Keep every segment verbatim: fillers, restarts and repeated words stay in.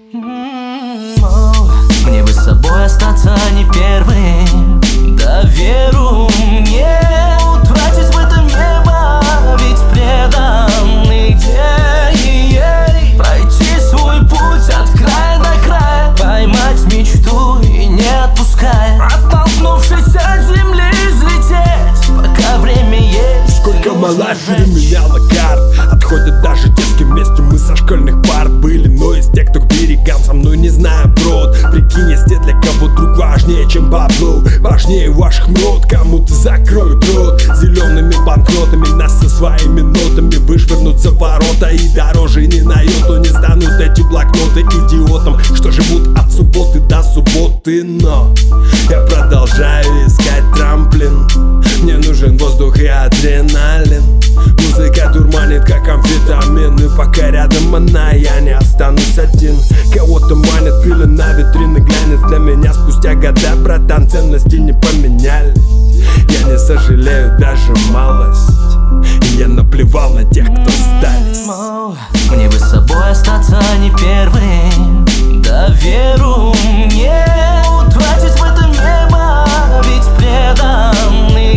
Мне бы с собой остаться не первым, да веру мне утратить в этом небо, ведь преданный идее пройти свой путь от края до края, поймать мечту и не отпуская, оттолкнувшись от земли, взлететь, пока время есть. Сколько мала переменяла карт, отходят даже детские вместе мы со школьных парт были. Но из тех, кто к берегам со мной не знаю брод. Прикинь, есть те, для кого друг важнее, чем бабло, важнее ваших мрот. Кому-то закроют рот зелеными банкнотами, нас со своими нотами вышвырнут за ворота. И дороже ни на йоту не станут эти блокноты идиотом, что живут от субботы до субботы. Но я продолжаю искать трамплин, мне нужен воздух и адреналин. Музыка дурманит, как амфетамин, и пока рядом она, я не останусь один. Кого-то манят, пили на витрины, глянец. Для меня спустя года, братан, ценности не поменялись. Я не сожалею даже малость, и я наплевал на тех, кто сдались. Мне бы с собой остаться не первым, да веру мне утратить в этом небо, ведь преданный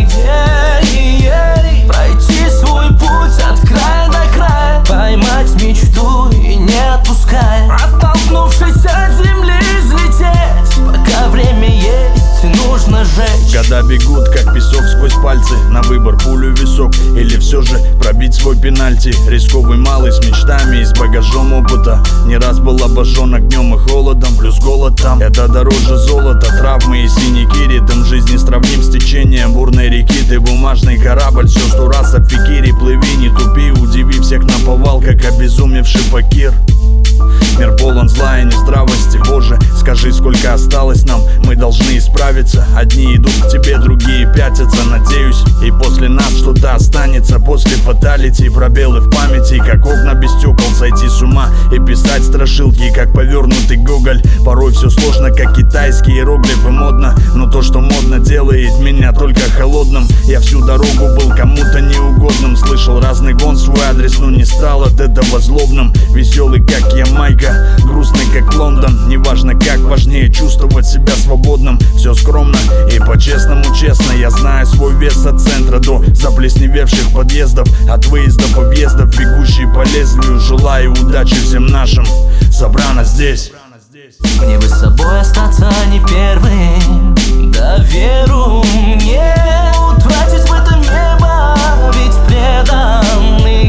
идее пройти свой путь от края до края, поймать мечту и не отпуская, оттолкнувшись от земли, взлететь, пока время есть, нужно жечь. Года бегут, как песок сквозь пальцы, на выбор пулю в висок или все же пробить свой пенальти. Рисковый малый с мечтами и с багажом опыта, не раз был обожжен огнем и холодом, плюс голод там. Это дороже золота, травмы и синяки, ритм жизни сравним с течением бурной реки. Ты бумажный корабль, все сто раз обфикири, плыви, не тупи, удиви всех наповал, как обезумевший факир. Мир полон зла и нездравости, Боже, скажи, сколько осталось нам, мы должны исправиться. Одни идут к тебе, другие пятятся, надеюсь, и после нас что-то останется. После фаталити, пробелы в памяти, как окна без стекол, сойти с ума и писать страшилки, как повернутый гоголь. Порой все сложно, как китайские иероглифы, модно, но то, что модно, делает меня только холодным. Я всю дорогу был кому-то неугодным, слышал разный гон свой адрес, но не стал от этого злобным. Веселый, как Ямайка, грустный, как Лондон. Неважно как, важнее чувствовать себя свободным. Все скромно и по-честному честно. Я знаю свой вес от центра до заплесневевших подъездов, от выездов и въездов, бегущий по лезвию. Желаю удачи всем нашим, собрано здесь. Мне бы с собой остаться не первым, да веру мне утратить в этом небо, ведь преданный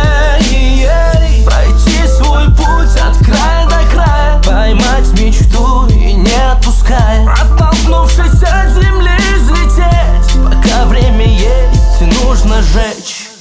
идее пройти свой путь от края до края, поймать мечту и не отпуская, оттолкнувшись от земли, взлететь, пока время есть, нужно жечь.